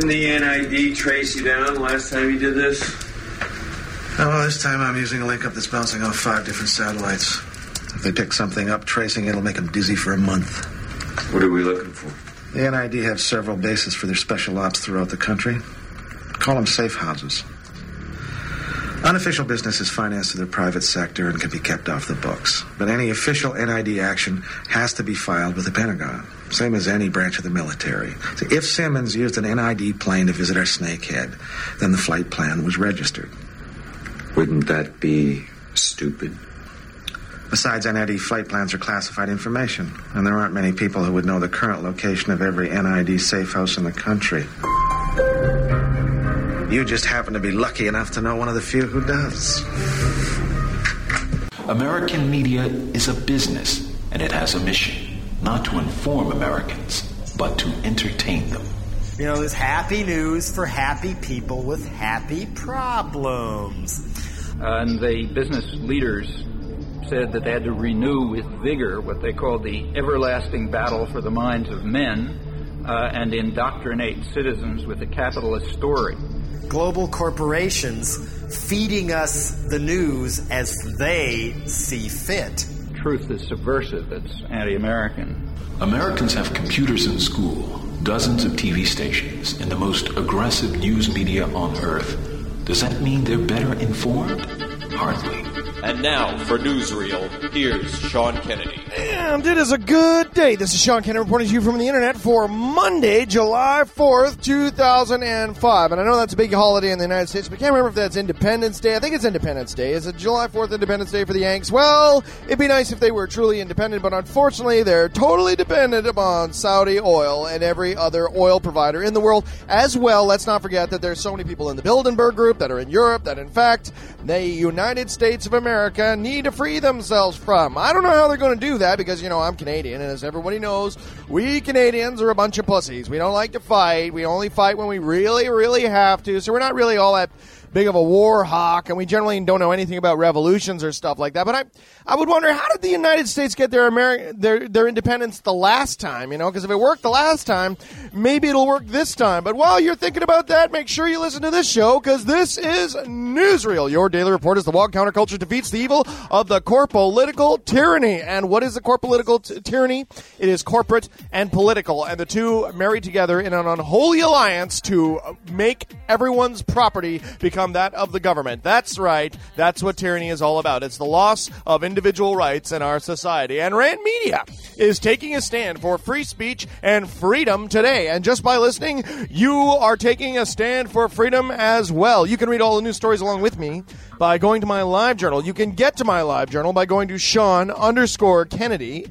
Didn't the NID trace you down last time you did this? Oh, well, this time I'm using a link up that's bouncing off 5 different satellites. If they pick something up, tracing it'll make them dizzy for a month. What are we looking for? The NID have several bases for their special ops throughout the country. Call them safe houses. Unofficial business is financed through the private sector and can be kept off the books. But any official NID action has to be filed with the Pentagon, same as any branch of the military. So if Simmons used an NID plane to visit our snakehead, then the flight plan was registered. Wouldn't that be stupid? Besides, NID flight plans are classified information, and there aren't many people who would know the current location of every NID safe house in the country. You just happen to be lucky enough to know one of the few who does. American media is a business, and it has a mission, not to inform Americans, but to entertain them. You know, there's happy news for happy people with happy problems. And the business leaders said that they had to renew with vigor what they called the everlasting battle for the minds of men and indoctrinate citizens with the capitalist story. Global corporations feeding us the news as they see fit. Truth is subversive. It's anti-American. Americans have computers in school, dozens of TV stations, and the most aggressive news media on Earth. Does that mean they're better informed? Hardly. And now, for Newsreel, here's Sean Kennedy. And it is a good day. This is Sean Kennedy reporting to you from the internet for Monday, July 4th, 2005. And I know that's a big holiday in the United States, but I can't remember if that's Independence Day. I think it's Independence Day. Is it July 4th Independence Day for the Yanks? Well, it'd be nice if they were truly independent, but unfortunately, they're totally dependent upon Saudi oil and every other oil provider in the world as well. Let's not forget that there's so many people in the Bilderberg Group that are in Europe that, in fact, the United States of America need to free themselves from. I don't know how they're going to do that because, you know, I'm Canadian, and as everybody knows, we Canadians are a bunch of pussies. We don't like to fight. We only fight when we really, really have to, so we're not really all that big of a war hawk, and we generally don't know anything about revolutions or stuff like that. But I would wonder, how did the United States get their independence the last time? You know, because if it worked the last time, maybe it'll work this time. But while you're thinking about that, make sure you listen to this show, because this is Newsreel. Your daily report as the woke counterculture defeats the evil of the corpolitical tyranny. And what is the corpolitical tyranny? It is corporate and political, and the two married together in an unholy alliance to make everyone's property become that of the government. That's right. That's what tyranny is all about. It's the loss of individual rights in our society. And Rand Media is taking a stand for free speech and freedom today. And just by listening, you are taking a stand for freedom as well. You can read all the news stories along with me by going to my live journal. You can get to my live journal by going to Sean_Kennedy,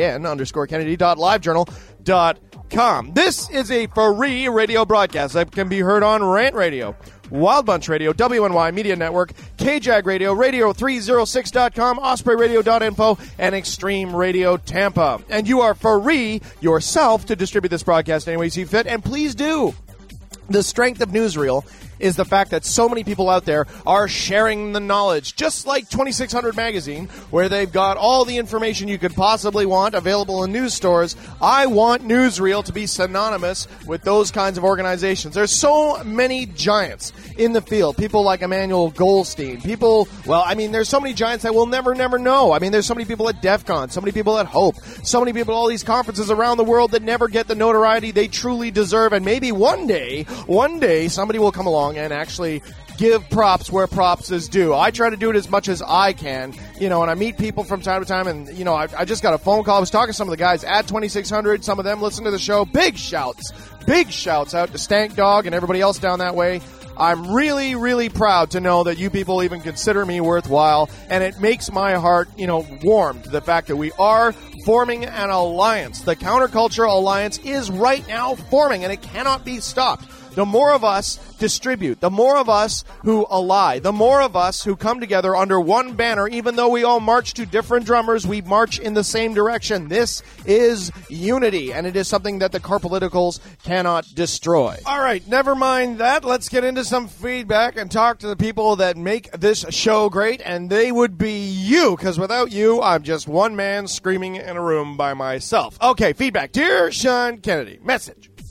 SEAN_Kennedy.livejournal.com. This is a free radio broadcast that can be heard on Rant Radio, Wild Bunch Radio, WNY Media Network, KJAG Radio, Radio306.com, OspreyRadio.info, and Extreme Radio Tampa. And you are free yourself to distribute this broadcast any way you see fit, and please do. The strength of Newsreel is the fact that so many people out there are sharing the knowledge, just like 2600 Magazine, where they've got all the information you could possibly want available in news stores. I want Newsreel to be synonymous with those kinds of organizations. There's so many giants in the field, people like Emmanuel Goldstein, there's so many giants that we'll never know. I mean, there's so many people at DEF CON, so many people at HOPE, so many people at all these conferences around the world that never get the notoriety they truly deserve, and maybe one day, somebody will come along and actually give props where props is due. I try to do it as much as I can, and I meet people from time to time, and, I just got a phone call. I was talking to some of the guys at 2600. Some of them listen to the show. Big shouts out to Stank Dog and everybody else down that way. I'm really, really proud to know that you people even consider me worthwhile, and it makes my heart, warm to the fact that we are forming an alliance. The Counterculture Alliance is right now forming, and it cannot be stopped. The more of us distribute, the more of us who ally, the more of us who come together under one banner, even though we all march to different drummers, we march in the same direction. This is unity, and it is something that the corpoliticals cannot destroy. All right, never mind that. Let's get into some feedback and talk to the people that make this show great, and they would be you, because without you, I'm just one man screaming in a room by myself. Okay, feedback. Dear Sean Kennedy, message.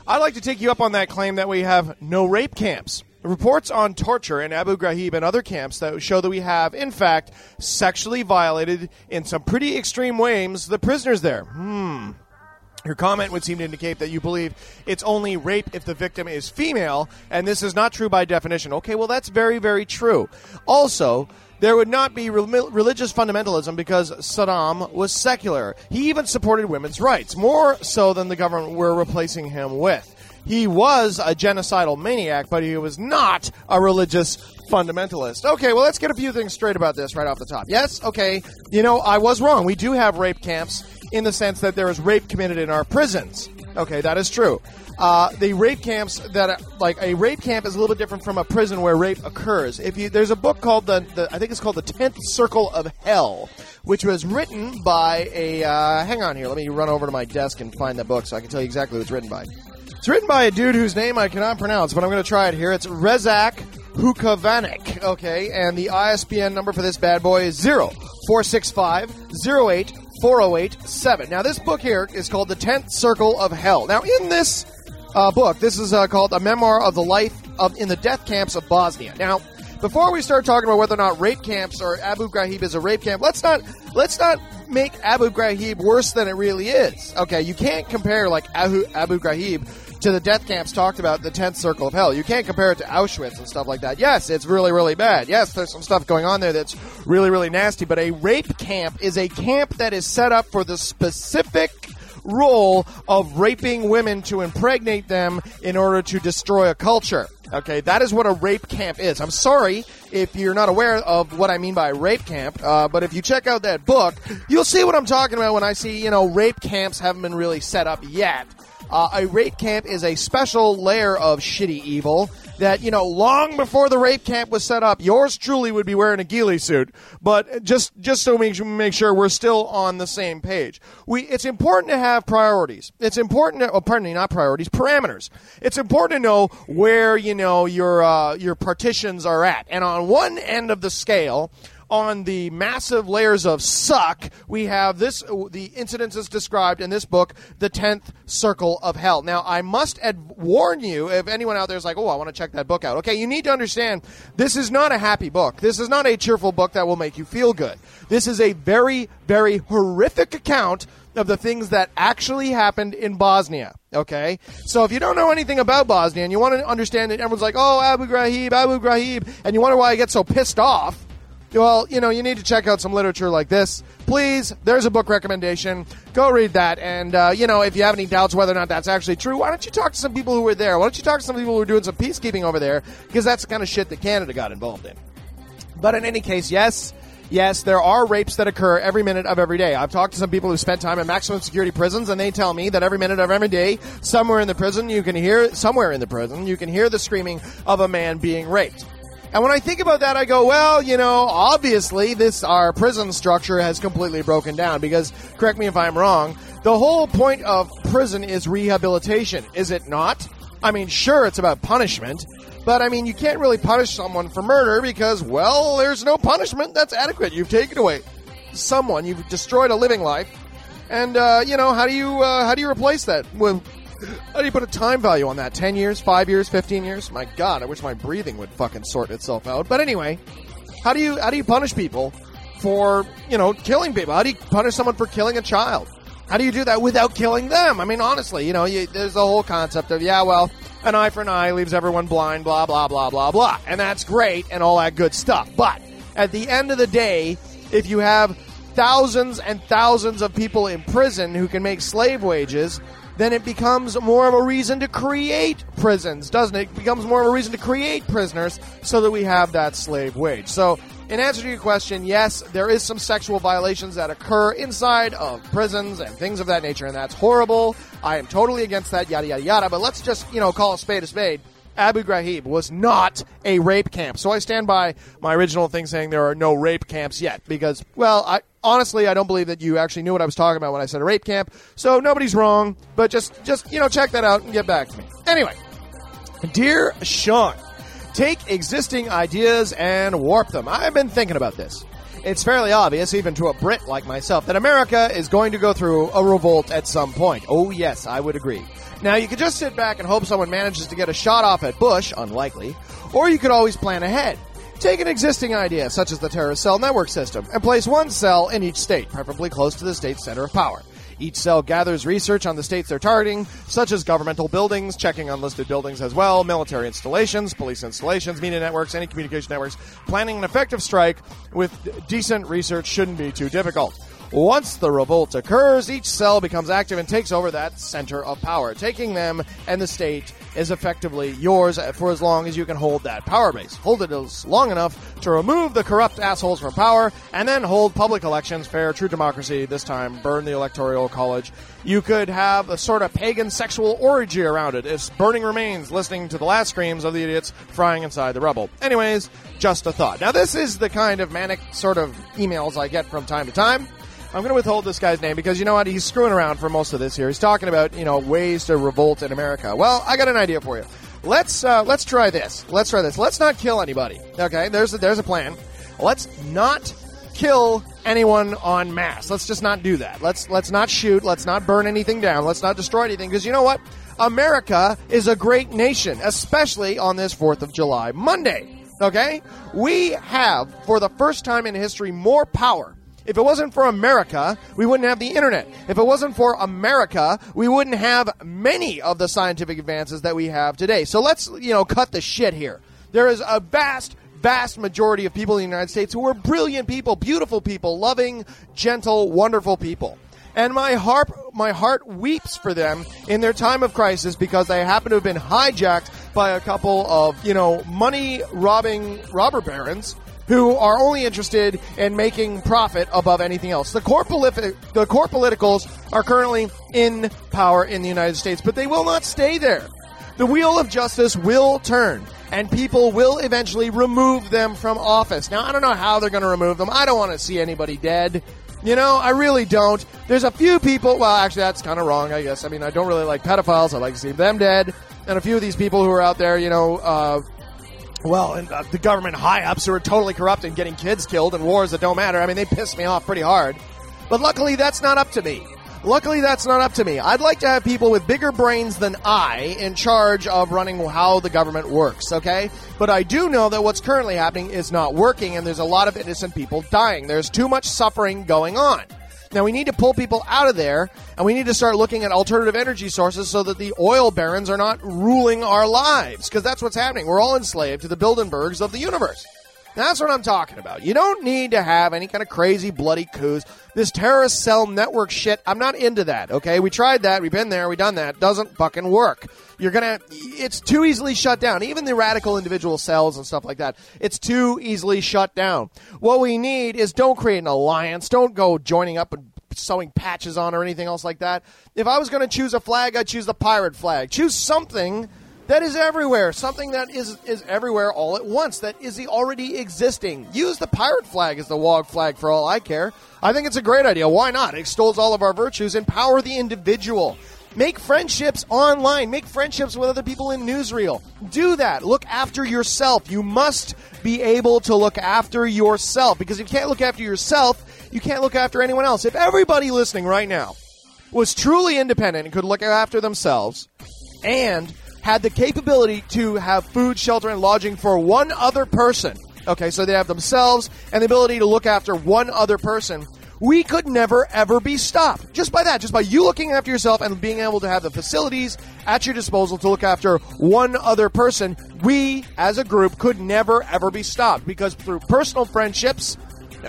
I'd like to take you up on that claim that we have no rape camps. Reports on torture in Abu Ghraib and other camps that show that we have, in fact, sexually violated in some pretty extreme ways the prisoners there. Your comment would seem to indicate that you believe it's only rape if the victim is female, and this is not true by definition. Okay, well, that's very, very true. Also, there would not be religious fundamentalism because Saddam was secular. He even supported women's rights, more so than the government we're replacing him with. He was a genocidal maniac, but he was not a religious fundamentalist. Okay, well, let's get a few things straight about this right off the top. Yes, okay, I was wrong. We do have rape camps in the sense that there is rape committed in our prisons. Okay, that is true. The rape camps a rape camp is a little bit different from a prison where rape occurs. There's a book called I think it's called The 10th Circle of Hell, which was written by hang on here, let me run over to my desk and find the book so I can tell you exactly who it's written by. It's written by a dude whose name I cannot pronounce, but I'm going to try it here. It's Rezak Hukavanik, okay, and the ISBN number for this bad boy is 0465-08-4087. Now, this book here is called The 10th Circle of Hell. Now, in this book, this is called A Memoir of the Life in the Death Camps of Bosnia. Now, before we start talking about whether or not rape camps or Abu Ghraib is a rape camp, let's not make Abu Ghraib worse than it really is. Okay, you can't compare like Abu Ghraib to the death camps talked about in the 10th Circle of Hell. You can't compare it to Auschwitz and stuff like that. Yes, it's really, really bad. Yes, there's some stuff going on there that's really, really nasty, but a rape camp is a camp that is set up for the specific role of raping women to impregnate them in order to destroy a culture. Okay, that is what a rape camp is. I'm sorry if you're not aware of what I mean by rape camp, but if you check out that book, you'll see what I'm talking about when I see, rape camps haven't been really set up yet. A rape camp is a special layer of shitty evil that, long before the rape camp was set up, yours truly would be wearing a ghillie suit. But just so we make sure we're still on the same page. It's important to have priorities. It's important to, not priorities, parameters. It's important to know where, your partitions are at. And on one end of the scale, on the massive layers of suck, we have the incidences described in this book, The 10th Circle of Hell. Now, I must warn you, if anyone out there is like, I want to check that book out. Okay, you need to understand, this is not a happy book. This is not a cheerful book that will make you feel good. This is a very, very horrific account of the things that actually happened in Bosnia. Okay? So if you don't know anything about Bosnia and you want to understand it, everyone's like, Abu Ghraib, and you wonder why I get so pissed off, well, you need to check out some literature like this. Please, there's a book recommendation. Go read that. And, if you have any doubts whether or not that's actually true, why don't you talk to some people who were there? Why don't you talk to some people who were doing some peacekeeping over there? Because that's the kind of shit that Canada got involved in. But in any case, yes, there are rapes that occur every minute of every day. I've talked to some people who spent time in maximum security prisons, and they tell me that every minute of every day, somewhere in the prison, you can hear the screaming of a man being raped. And when I think about that, I go, well, obviously our prison structure has completely broken down because, correct me if I'm wrong, the whole point of prison is rehabilitation, is it not? I mean, sure, it's about punishment, but I mean, you can't really punish someone for murder because, well, there's no punishment that's adequate. You've taken away someone, you've destroyed a living life, and, how do you replace that? Well, how do you put a time value on that? 10 years, 5 years, 15 years? My God, I wish my breathing would fucking sort itself out. But anyway, how do you punish people for, killing people? How do you punish someone for killing a child? How do you do that without killing them? I mean, honestly, there's the whole concept of, an eye for an eye leaves everyone blind, blah, blah, blah, blah, blah. And that's great and all that good stuff. But at the end of the day, if you have thousands and thousands of people in prison who can make slave wages, then it becomes more of a reason to create prisons, doesn't it? It becomes more of a reason to create prisoners so that we have that slave wage. So, in answer to your question, yes, there is some sexual violations that occur inside of prisons and things of that nature, and that's horrible. I am totally against that, yada, yada, yada. But let's just, call a spade a spade. Abu Ghraib was not a rape camp. So I stand by my original thing saying there are no rape camps yet because, well, honestly, I don't believe that you actually knew what I was talking about when I said a rape camp. So nobody's wrong, but just check that out and get back to me. Anyway, dear Sean, take existing ideas and warp them. I've been thinking about this. it's fairly obvious, even to a Brit like myself, that America is going to go through a revolt at some point. Oh, yes, I would agree. Now, you could just sit back and hope someone manages to get a shot off at Bush, unlikely, or you could always plan ahead. Take an existing idea, such as the terrorist cell network system, and place one cell in each state, preferably close to the state's center of power. Each cell gathers research on the states they're targeting, such as governmental buildings, checking on listed buildings as well, military installations, police installations, media networks, any communication networks. Planning an effective strike with decent research shouldn't be too difficult. Once the revolt occurs, each cell becomes active and takes over that center of power. Taking them and the state is effectively yours for as long as you can hold that power base. Hold it as long enough to remove the corrupt assholes from power, and then hold public elections, fair, true democracy, this time burn the Electoral College. You could have a sort of pagan sexual orgy around it. It's burning remains, listening to the last screams of the idiots frying inside the rubble. Anyways, just a thought. Now, this is the kind of manic sort of emails I get from time to time. I'm going to withhold this guy's name because, you know what, he's screwing around for most of this here. He's talking about, ways to revolt in America. Well, I got an idea for you. Let's try this. Let's not kill anybody. Okay, there's a plan. Let's not kill anyone en masse. Let's just not do that. Let's not shoot. Let's not burn anything down. Let's not destroy anything, because you know what? America is a great nation, especially on this 4th of July Monday. Okay? We have, for the first time in history, more power. If it wasn't for America, we wouldn't have the internet. If it wasn't for America, we wouldn't have many of the scientific advances that we have today. So let's, cut the shit here. There is a vast majority of people in the United States who are brilliant people, beautiful people, loving, gentle, wonderful people. And my heart weeps for them in their time of crisis because they happen to have been hijacked by a couple of, money-robbing robber barons who are only interested in making profit above anything else. The core politicals are currently in power in the United States, but they will not stay there. The wheel of justice will turn, and people will eventually remove them from office. Now, I don't know how they're going to remove them. I don't want to see anybody dead. I really don't. There's a few people, well, actually, that's kind of wrong, I guess. I mean, I don't really like pedophiles. I like to see them dead. And a few of these people who are out there, the government high-ups who are totally corrupt and getting kids killed in wars that don't matter. I mean, they piss me off pretty hard. But luckily, that's not up to me. I'd like to have people with bigger brains than I in charge of running how the government works, okay? But I do know that what's currently happening is not working, and there's a lot of innocent people dying. There's too much suffering going on. Now, we need to pull people out of there, and we need to start looking at alternative energy sources so that the oil barons are not ruling our lives, because that's what's happening. We're all enslaved to the Bilderbergs of the universe. That's what I'm talking about. You don't need to have any kind of crazy, bloody coups. This terrorist cell network shit, I'm not into that, okay? We tried that. We've been there. We've done that. Doesn't fucking work. It's too easily shut down. Even the radical individual cells and stuff like that, it's too easily shut down. What we need is don't create an alliance. Don't go joining up and sewing patches on or anything else like that. If I was going to choose a flag, I'd choose the pirate flag. Choose something that is everywhere, something that is everywhere all at once, that is already existing. Use the pirate flag as the WOG flag for all I care. I think it's a great idea. Why not? It extols all of our virtues. Empower the individual. Make friendships online. Make friendships with other people in newsreel. Do that. Look after yourself. You must be able to look after yourself, because if you can't look after yourself, you can't look after anyone else. If everybody listening right now was truly independent and could look after themselves and had the capability to have food, shelter, and lodging for one other person, okay, so they have themselves and the ability to look after one other person, we could never, ever be stopped. Just by that, just by you looking after yourself and being able to have the facilities at your disposal to look after one other person, we, as a group, could never, ever be stopped. Because through personal friendships,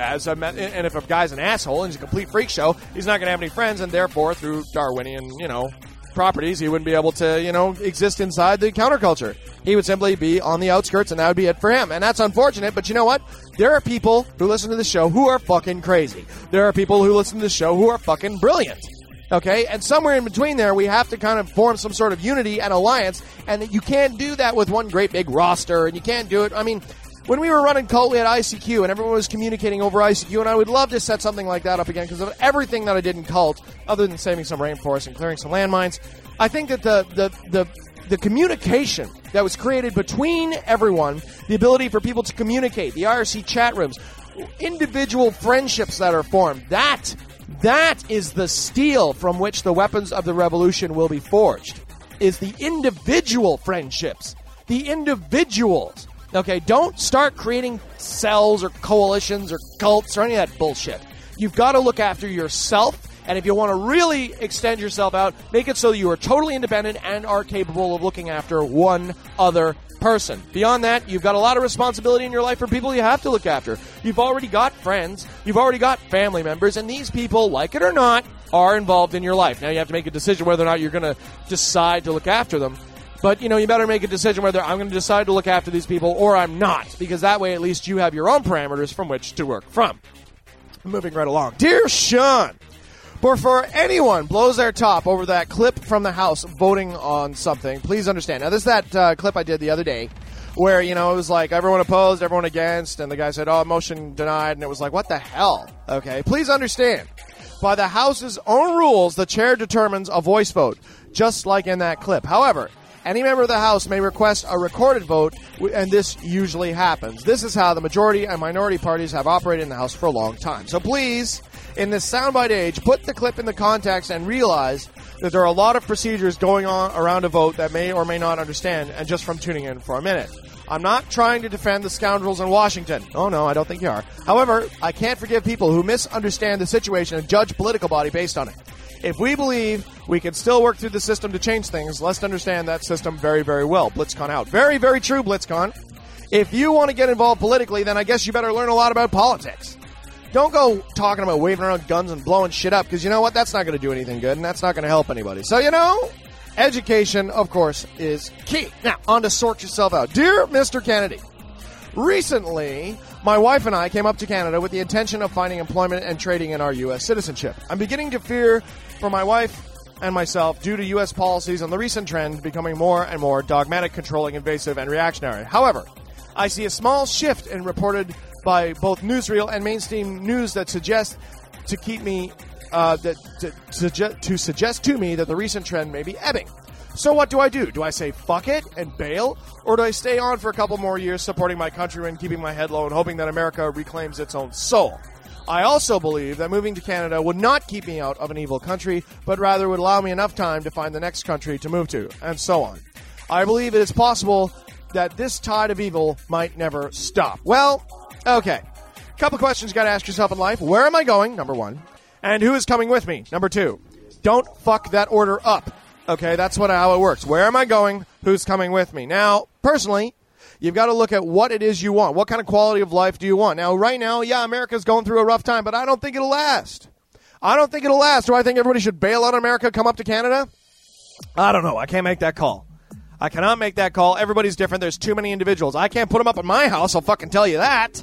and if a guy's an asshole and he's a complete freak show, he's not going to have any friends, and therefore, through Darwinian, properties, he wouldn't be able to, exist inside the counterculture. He would simply be on the outskirts, and that would be it for him. And that's unfortunate, but you know what? There are people who listen to the show who are fucking crazy. There are people who listen to the show who are fucking brilliant. Okay? And somewhere in between there, we have to kind of form some sort of unity and alliance, and you can't do that with one great big roster, and you can't do it. I mean, when we were running Cult, we had ICQ, and everyone was communicating over ICQ, and I would love to set something like that up again because of everything that I did in Cult, other than saving some rainforest and clearing some landmines. I think that the communication that was created between everyone, the ability for people to communicate, the IRC chat rooms, individual friendships that are formed. That is the steel from which the weapons of the revolution will be forged, is the individual friendships. The individuals. Okay, don't start creating cells or coalitions or cults or any of that bullshit. You've got to look after yourself, and if you want to really extend yourself out, make it so that you are totally independent and are capable of looking after one other person. Beyond that, you've got a lot of responsibility in your life for people you have to look after. You've already got friends, you've already got family members, and these people, like it or not, are involved in your life. Now you have to make a decision whether or not you're going to decide to look after them. But, you better make a decision whether I'm going to decide to look after these people or I'm not, because that way at least you have your own parameters from which to work from. Moving right along. Dear Sean, before anyone blows their top over that clip from the House voting on something, please understand. Now, this is that clip I did the other day where, it was like everyone opposed, everyone against, and the guy said, motion denied, and it was like, what the hell? Okay, please understand. By the House's own rules, the chair determines a voice vote, just like in that clip. However, any member of the House may request a recorded vote, and this usually happens. This is how the majority and minority parties have operated in the House for a long time. So please, in this soundbite age, put the clip in the context and realize that there are a lot of procedures going on around a vote that may or may not understand, and just from tuning in for a minute. I'm not trying to defend the scoundrels in Washington. Oh, no, I don't think you are. However, I can't forgive people who misunderstand the situation and judge political body based on it. If we believe we can still work through the system to change things, let's understand that system very, very well. BlitzCon out. Very, very true, BlitzCon. If you want to get involved politically, then I guess you better learn a lot about politics. Don't go talking about waving around guns and blowing shit up, because you know what? That's not going to do anything good, and that's not going to help anybody. So, education, of course, is key. Now, on to sort yourself out. Dear Mr. Kennedy, recently, my wife and I came up to Canada with the intention of finding employment and trading in our U.S. citizenship. I'm beginning to fear for my wife and myself due to U.S. policies and the recent trend becoming more and more dogmatic, controlling, invasive, and reactionary. However, I see a small shift in reported by both newsreel and mainstream news that suggest to keep me suggest to me that the recent trend may be ebbing. So what do? Do I say fuck it and bail? Or do I stay on for a couple more years supporting my countrymen, keeping my head low, and hoping that America reclaims its own soul? I also believe that moving to Canada would not keep me out of an evil country, but rather would allow me enough time to find the next country to move to, and so on. I believe it is possible that this tide of evil might never stop. Well, okay. Couple questions you got to ask yourself in life. Where am I going? Number one. And who is coming with me? Number two. Don't fuck that order up. Okay, that's how it works. Where am I going? Who's coming with me? Now, personally, you've got to look at what it is you want. What kind of quality of life do you want? Now, right now, yeah, America's going through a rough time, but I don't think it'll last. Do I think everybody should bail out of America, come up to Canada? I don't know. I can't make that call. I cannot make that call. Everybody's different. There's too many individuals. I can't put them up in my house. I'll fucking tell you that.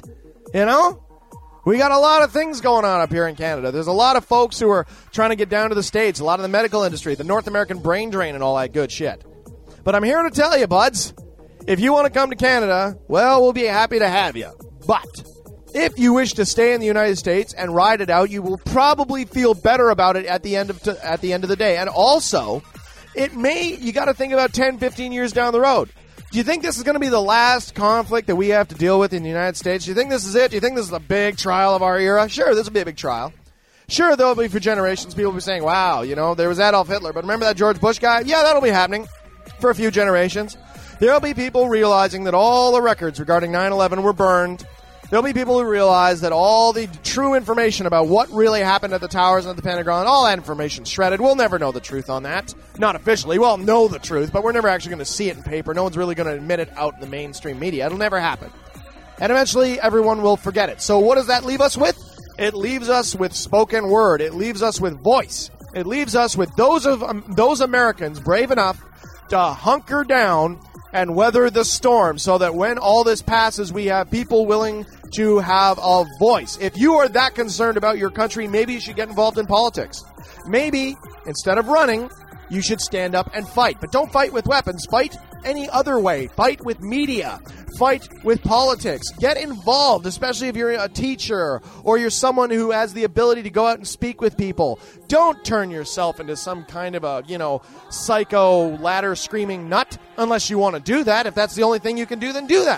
We got a lot of things going on up here in Canada. There's a lot of folks who are trying to get down to the States, a lot of the medical industry, the North American brain drain and all that good shit. But I'm here to tell you, buds, if you want to come to Canada, well, we'll be happy to have you. But if you wish to stay in the United States and ride it out, you will probably feel better about it at the end of the day. And also, you got to think about 10, 15 years down the road. Do you think this is going to be the last conflict that we have to deal with in the United States? Do you think this is it? Do you think this is a big trial of our era? Sure, this will be a big trial. Sure, there'll be for generations people will be saying, wow, there was Adolf Hitler, but remember that George Bush guy? Yeah, that'll be happening for a few generations. There'll be people realizing that all the records regarding 9/11 were burned. There'll be people who realize that all the true information about what really happened at the towers and at the Pentagon, all that information shredded. We'll never know the truth on that. Not officially. We'll know the truth, but we're never actually going to see it in paper. No one's really going to admit it out in the mainstream media. It'll never happen. And eventually, everyone will forget it. So what does that leave us with? It leaves us with spoken word. It leaves us with voice. It leaves us with those Americans brave enough to hunker down and weather the storm so that when all this passes, we have people willing to have a voice. If you are that concerned about your country, maybe you should get involved in politics. Maybe, instead of running, you should stand up and fight. But don't fight with weapons. Fight any other way. Fight with media. Fight with politics. Get involved, especially if you're a teacher or you're someone who has the ability to go out and speak with people. Don't turn yourself into some kind of a, psycho ladder screaming nut unless you want to do that. If that's the only thing you can do, then do that.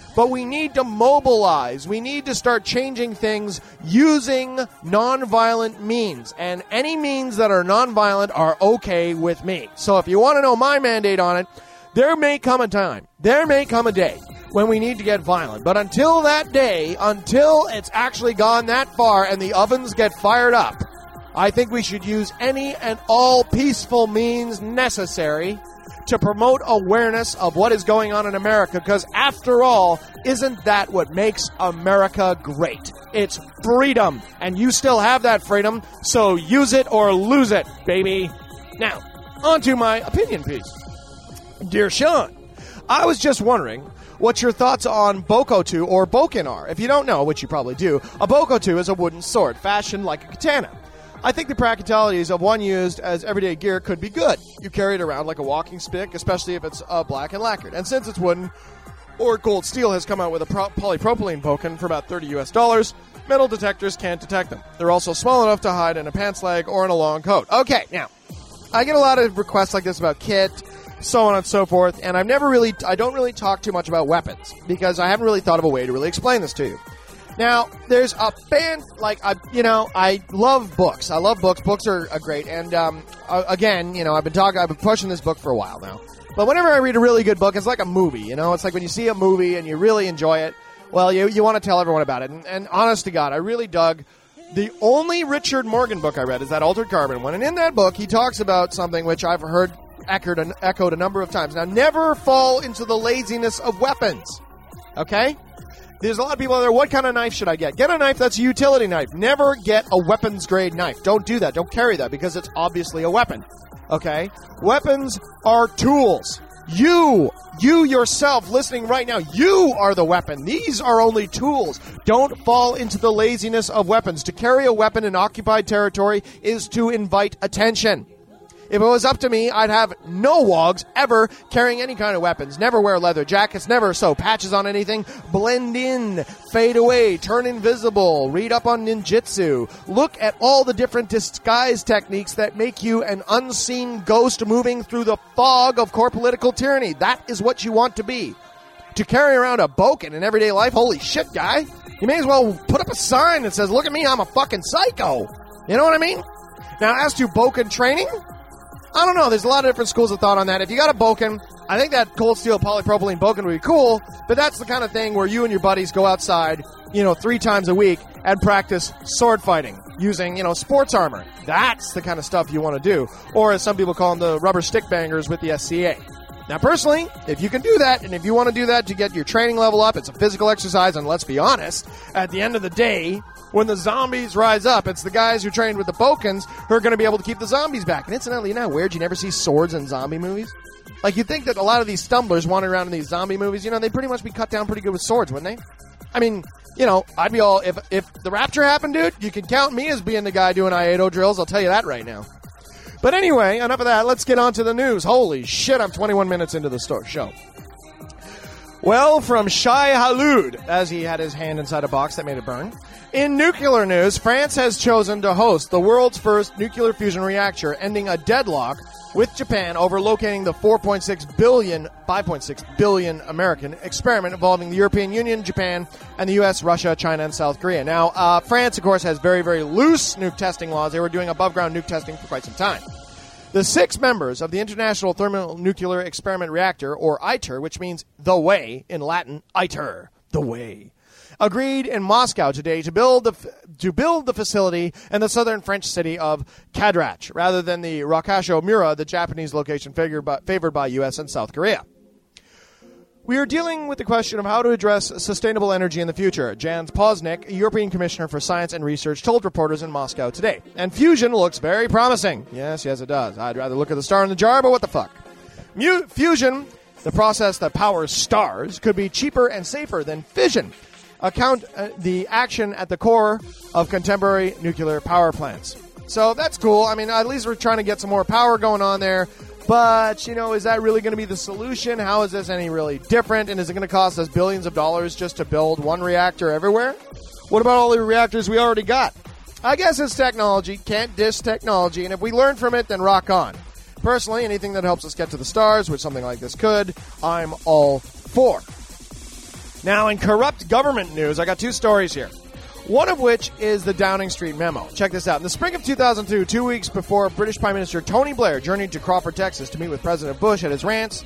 But we need to mobilize. We need to start changing things using nonviolent means. And any means that are nonviolent are okay with me. So if you want to know my mandate on it, there may come a time, there may come a day when we need to get violent. But until that day, until it's actually gone that far and the ovens get fired up, I think we should use any and all peaceful means necessary to promote awareness of what is going on in America, because after all, isn't that what makes America great? It's freedom, and you still have that freedom, so use it or lose it, baby. Now, on to my opinion piece. Dear Sean, I was just wondering what your thoughts on Bokotu or Boken are. If you don't know, which you probably do, a Bokotu is a wooden sword fashioned like a katana. I think the practicalities of one used as everyday gear could be good. You carry it around like a walking stick, especially if it's black and lacquered. And since it's wooden or gold steel has come out with a polypropylene Boken for about $30 US, metal detectors can't detect them. They're also small enough to hide in a pants leg or in a long coat. Okay, now, I get a lot of requests like this about kit, so on and so forth, and I don't really talk too much about weapons because I haven't really thought of a way to really explain this to you. Now, there's a band, I love books. I love books. Books are great. And, again, I've been pushing this book for a while now. But whenever I read a really good book, it's like a movie, It's like when you see a movie and you really enjoy it, well, you want to tell everyone about it. And honest to God, I really dug the only Richard Morgan book I read is that Altered Carbon one. And in that book, he talks about something which I've heard echoed a number of times. Now, never fall into the laziness of weapons, okay? There's a lot of people out there, what kind of knife should I get? Get a knife that's a utility knife. Never get a weapons-grade knife. Don't do that. Don't carry that because it's obviously a weapon, okay? Weapons are tools. You yourself listening right now, you are the weapon. These are only tools. Don't fall into the laziness of weapons. To carry a weapon in occupied territory is to invite attention. If it was up to me, I'd have no wogs ever carrying any kind of weapons. Never wear leather jackets, never sew patches on anything. Blend in, fade away, turn invisible, read up on ninjutsu. Look at all the different disguise techniques that make you an unseen ghost moving through the fog of political tyranny. That is what you want to be. To carry around a Boken in everyday life, holy shit, guy. You may as well put up a sign that says, look at me, I'm a fucking psycho. You know what I mean? Now, as to Boken training, I don't know. There's a lot of different schools of thought on that. If you got a Boken, I think that cold steel polypropylene Boken would be cool, but that's the kind of thing where you and your buddies go outside, 3 times a week and practice sword fighting using, sports armor. That's the kind of stuff you want to do. Or as some people call them, the rubber stick bangers with the SCA. Now, personally, if you can do that, and if you want to do that to get your training level up, it's a physical exercise, and let's be honest, at the end of the day, when the zombies rise up, it's the guys who trained with the Bokens who are going to be able to keep the zombies back. And incidentally, weird? You never see swords in zombie movies? Like, you'd think that a lot of these stumblers wandering around in these zombie movies, they'd pretty much be cut down pretty good with swords, wouldn't they? I mean, I'd be all, if the rapture happened, dude, you can count me as being the guy doing IATO drills, I'll tell you that right now. But anyway, enough of that, let's get on to the news. Holy shit, I'm 21 minutes into the show. Well, from Shai Hulud, as he had his hand inside a box that made it burn. In nuclear news, France has chosen to host the world's first nuclear fusion reactor, ending a deadlock with Japan over locating the 5.6 billion American experiment involving the European Union, Japan, and the U.S., Russia, China, and South Korea. Now, France, of course, has very, very loose nuke testing laws. They were doing above-ground nuke testing for quite some time. The 6 members of the International Thermonuclear Experiment Reactor, or ITER, which means the way in Latin, ITER, the way, agreed in Moscow today to build the facility in the southern French city of Cadarache, rather than the Rakasho-Mura, the Japanese location favored by U.S. and South Korea. We are dealing with the question of how to address sustainable energy in the future, Jans Poznik, a European Commissioner for Science and Research, told reporters in Moscow today. And fusion looks very promising. Yes, it does. I'd rather look at the star in the jar, but what the fuck? Fusion, the process that powers stars, could be cheaper and safer than fission. The action at the core of contemporary nuclear power plants. So that's cool. I mean, at least we're trying to get some more power going on there. But, is that really going to be the solution? How is this any really different? And is it going to cost us billions of dollars just to build one reactor everywhere? What about all the reactors we already got? I guess it's technology. Can't diss technology. And if we learn from it, then rock on. Personally, anything that helps us get to the stars, which something like this could, I'm all for. Now, in corrupt government news, I got two stories here. One of which is the Downing Street memo. Check this out. In the spring of 2002, 2 weeks before British Prime Minister Tony Blair journeyed to Crawford, Texas to meet with President Bush at his ranch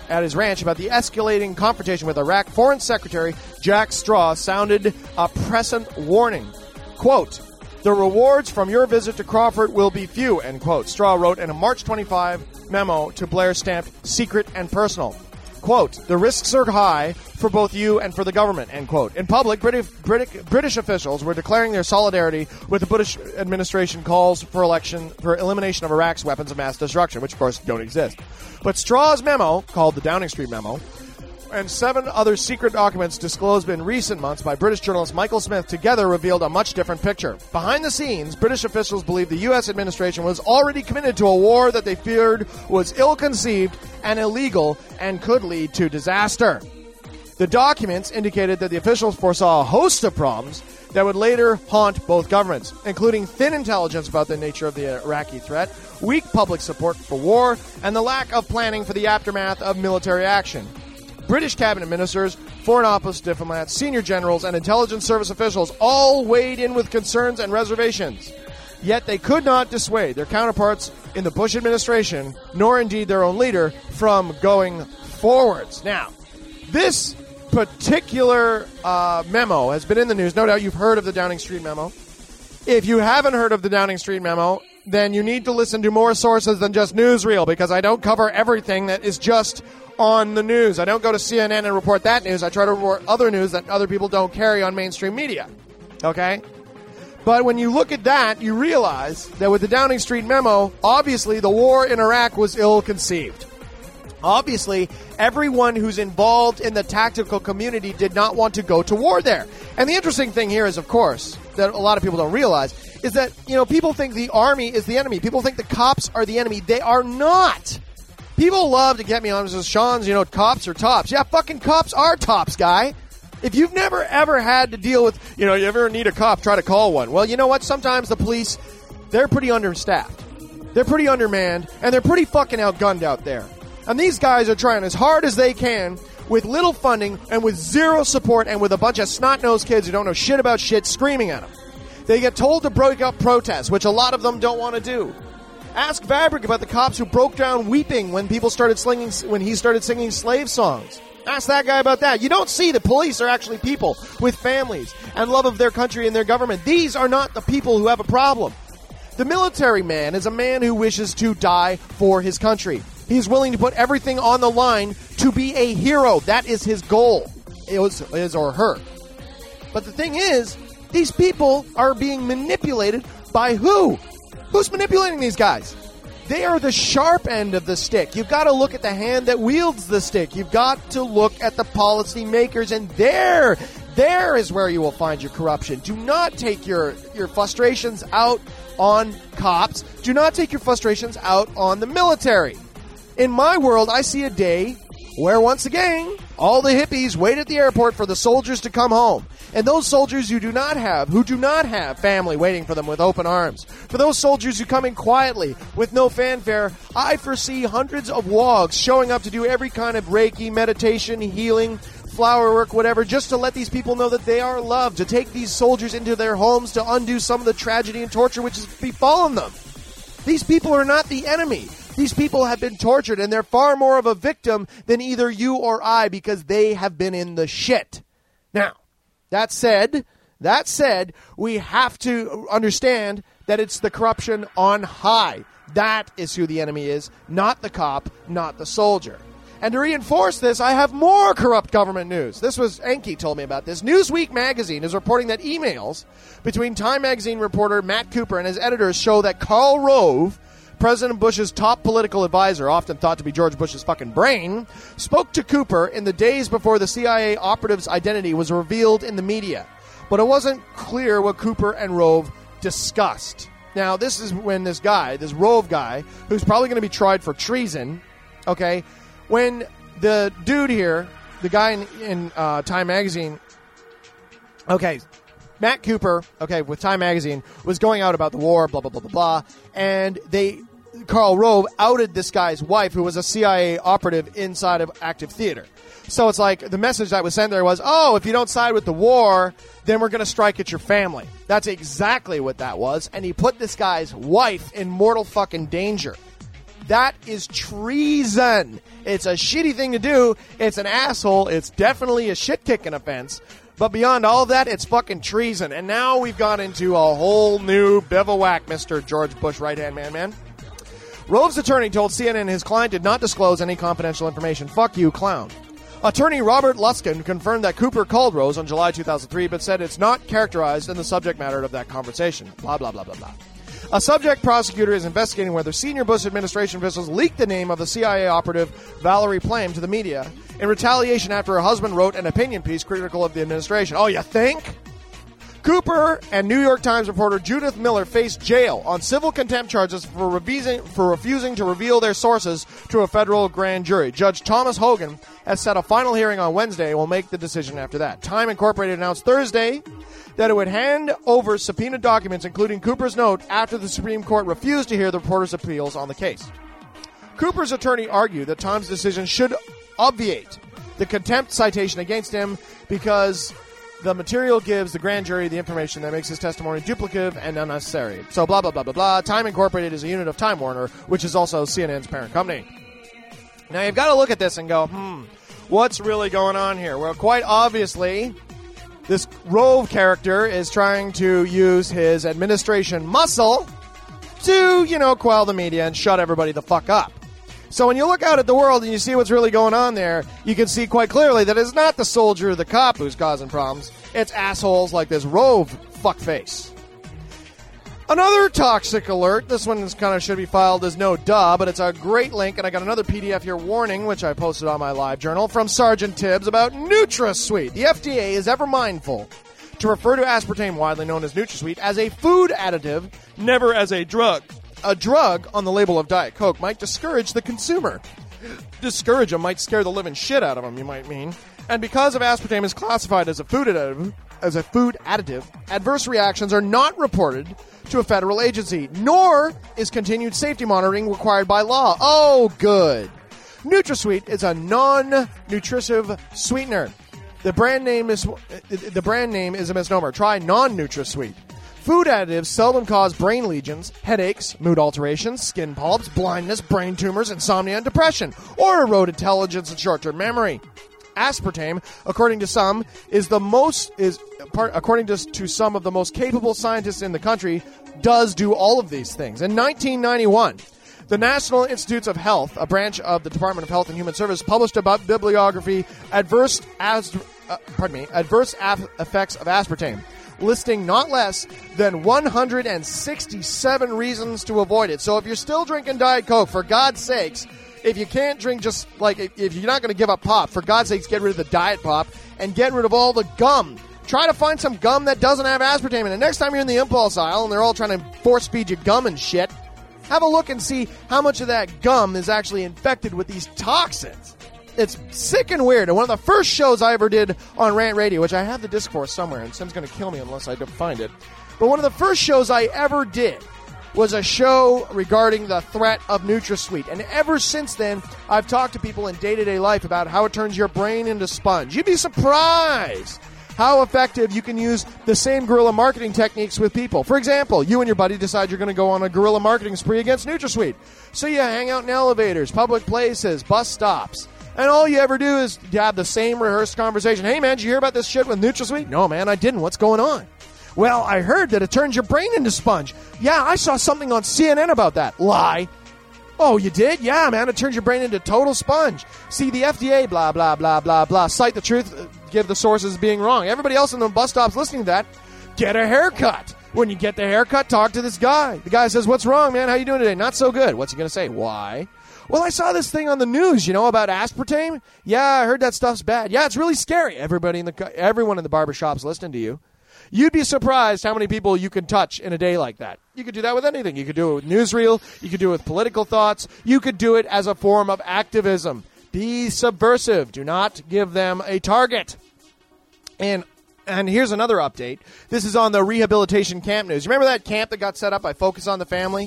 about the escalating confrontation with Iraq, Foreign Secretary Jack Straw sounded a prescient warning. Quote, "The rewards from your visit to Crawford will be few," end quote. Straw wrote in a March 25 memo to Blair stamped secret and personal. Quote, "The risks are high for both you and for the government," end quote. In public, British officials were declaring their solidarity with the Bush administration calls for elimination of Iraq's weapons of mass destruction, which of course don't exist. But Straw's memo, called the Downing Street memo, and 7 other secret documents disclosed in recent months by British journalist Michael Smith together revealed a much different picture. Behind the scenes, British officials believed the U.S. administration was already committed to a war that they feared was ill-conceived and illegal and could lead to disaster. The documents indicated that the officials foresaw a host of problems that would later haunt both governments, including thin intelligence about the nature of the Iraqi threat, weak public support for war, and the lack of planning for the aftermath of military action. British cabinet ministers, foreign office diplomats, senior generals, and intelligence service officials all weighed in with concerns and reservations. Yet they could not dissuade their counterparts in the Bush administration, nor indeed their own leader, from going forwards. Now, this particular memo has been in the news. No doubt you've heard of the Downing Street memo. If you haven't heard of the Downing Street memo, then you need to listen to more sources than just Newsreel, because I don't cover everything that is just on the news. I don't go to CNN and report that news. I try to report other news that other people don't carry on mainstream media. Okay? But when you look at that, you realize that with the Downing Street memo, obviously the war in Iraq was ill-conceived. Obviously, everyone who's involved in the tactical community did not want to go to war there. And the interesting thing here is, of course, that a lot of people don't realize, is that, people think the army is the enemy. People think the cops are the enemy. They are not. People love to get me on and say, Sean's, cops are tops. Yeah, fucking cops are tops, guy. If you've never, ever had to deal with, you ever need a cop, try to call one. Well, you know what? Sometimes the police, they're pretty understaffed. They're pretty undermanned, and they're pretty fucking outgunned out there. And these guys are trying as hard as they can with little funding and with zero support and with a bunch of snot-nosed kids who don't know shit about shit screaming at them. They get told to break up protests, which a lot of them don't want to do. Ask Vavrick about the cops who broke down weeping when he started singing slave songs. Ask that guy about that. You don't see the police are actually people with families and love of their country and their government. These are not the people who have a problem. The military man is a man who wishes to die for his country. He's willing to put everything on the line to be a hero. That is his goal, his or her. But the thing is, these people are being manipulated by who? Who's manipulating these guys? They are the sharp end of the stick. You've got to look at the hand that wields the stick. You've got to look at the policy makers, and there is where you will find your corruption. Do not take your frustrations out on cops. Do not take your frustrations out on the military. In my world, I see a day where, once again, all the hippies wait at the airport for the soldiers to come home. And those soldiers who do not have family waiting for them with open arms, for those soldiers who come in quietly with no fanfare, I foresee hundreds of wogs showing up to do every kind of Reiki, meditation, healing, flower work, whatever, just to let these people know that they are loved, to take these soldiers into their homes to undo some of the tragedy and torture which has befallen them. These people are not the enemy. These people have been tortured, and they're far more of a victim than either you or I, because they have been in the shit. Now, that said, we have to understand that it's the corruption on high. That is who the enemy is, not the cop, not the soldier. And to reinforce this, I have more corrupt government news. This was Enki told me about this. Newsweek magazine is reporting that emails between Time magazine reporter Matt Cooper and his editors show that Karl Rove, President Bush's top political advisor, often thought to be George Bush's fucking brain, spoke to Cooper in the days before the CIA operative's identity was revealed in the media. But it wasn't clear what Cooper and Rove discussed. Now, this is when this Rove guy, who's probably going to be tried for treason, okay, when the dude here, the guy in Time magazine, okay, Matt Cooper, okay, with Time magazine, was going out about the war, blah, blah, blah, blah, blah, and Karl Rove outed this guy's wife, who was a CIA operative inside of active theater. So it's like the message that was sent there was, oh, if you don't side with the war, then we're going to strike at your family. That's exactly what that was. And he put this guy's wife in mortal fucking danger. That is treason. It's a shitty thing to do. It's an asshole. It's definitely a shit-kicking offense. But beyond all of that, it's fucking treason. And now we've gone into a whole new bivouac, Mr. George Bush right-hand man. Rove's attorney told CNN his client did not disclose any confidential information. Fuck you, clown. Attorney Robert Luskin confirmed that Cooper called Rose on July 2003, but said it's not characterized in the subject matter of that conversation. Blah, blah, blah, blah, blah. A subject prosecutor is investigating whether senior Bush administration officials leaked the name of the CIA operative Valerie Plame to the media in retaliation after her husband wrote an opinion piece critical of the administration. Oh, you think? Cooper and New York Times reporter Judith Miller faced jail on civil contempt charges for refusing to reveal their sources to a federal grand jury. Judge Thomas Hogan has set a final hearing on Wednesday and will make the decision after that. Time Incorporated announced Thursday that it would hand over subpoenaed documents, including Cooper's note, after the Supreme Court refused to hear the reporter's appeals on the case. Cooper's attorney argued that Tom's decision should obviate the contempt citation against him because the material gives the grand jury the information that makes his testimony duplicative and unnecessary. So blah, blah, blah, blah, blah. Time Incorporated is a unit of Time Warner, which is also CNN's parent company. Now, you've got to look at this and go, what's really going on here? Well, quite obviously, this Rove character is trying to use his administration muscle to, quell the media and shut everybody the fuck up. So when you look out at the world and you see what's really going on there, you can see quite clearly that it's not the soldier or the cop who's causing problems. It's assholes like this Rove fuckface. Another toxic alert. This one should be filed as no duh, but it's a great link, and I got another PDF here warning, which I posted on my live journal, from Sergeant Tibbs about NutraSweet. The FDA is ever mindful to refer to aspartame, widely known as NutraSweet, as a food additive, never as a drug. A drug on the label of Diet Coke might discourage the consumer. Discourage them might scare the living shit out of them, you might mean. And because of aspartame is classified as a food additive, adverse reactions are not reported to a federal agency, nor is continued safety monitoring required by law. Oh, good. NutraSweet is a non-nutritive sweetener. The brand name is a misnomer. Try non-NutraSweet. Food additives seldom cause brain lesions, headaches, mood alterations, skin polyps, blindness, brain tumors, insomnia, and depression, or erode intelligence and short-term memory. Aspartame, according to some, according to some of the most capable scientists in the country, does do all of these things. In 1991, the National Institutes of Health, a branch of the Department of Health and Human Services, published a bibliography adverse effects of aspartame, listing not less than 167 reasons to avoid it. So if you're still drinking Diet Coke, for God's sakes, if you can't drink if you're not going to give up pop, for God's sakes, get rid of the diet pop and get rid of all the gum. Try to find some gum that doesn't have aspartame in it. Next time you're in the impulse aisle and they're all trying to force feed you gum and shit, have a look and see how much of that gum is actually infected with these toxins. It's sick and weird. And one of the first shows I ever did on Rant Radio, which I have the discourse somewhere, and Sim's going to kill me unless I find it. But one of the first shows I ever did was a show regarding the threat of NutraSweet. And ever since then, I've talked to people in day-to-day life about how it turns your brain into sponge. You'd be surprised how effective you can use the same guerrilla marketing techniques with people. For example, you and your buddy decide you're going to go on a guerrilla marketing spree against NutraSweet. So you hang out in elevators, public places, bus stops. And all you ever do is have the same rehearsed conversation. Hey, man, did you hear about this shit with NutraSweet? No, man, I didn't. What's going on? Well, I heard that it turns your brain into sponge. Yeah, I saw something on CNN about that. Lie. Oh, you did? Yeah, man, it turns your brain into total sponge. See, the FDA, blah, blah, blah, blah, blah. Cite the truth, give the sources being wrong. Everybody else in the bus stops listening to that, get a haircut. When you get the haircut, talk to this guy. The guy says, what's wrong, man? How you doing today? Not so good. What's he going to say? Why? Well, I saw this thing on the news, about aspartame. Yeah, I heard that stuff's bad. Yeah, it's really scary. Everyone in the barbershop's listening to you. You'd be surprised how many people you can touch in a day like that. You could do that with anything. You could do it with newsreel. You could do it with political thoughts. You could do it as a form of activism. Be subversive. Do not give them a target. And here's another update. This is on the rehabilitation camp news. Remember that camp that got set up by Focus on the Family?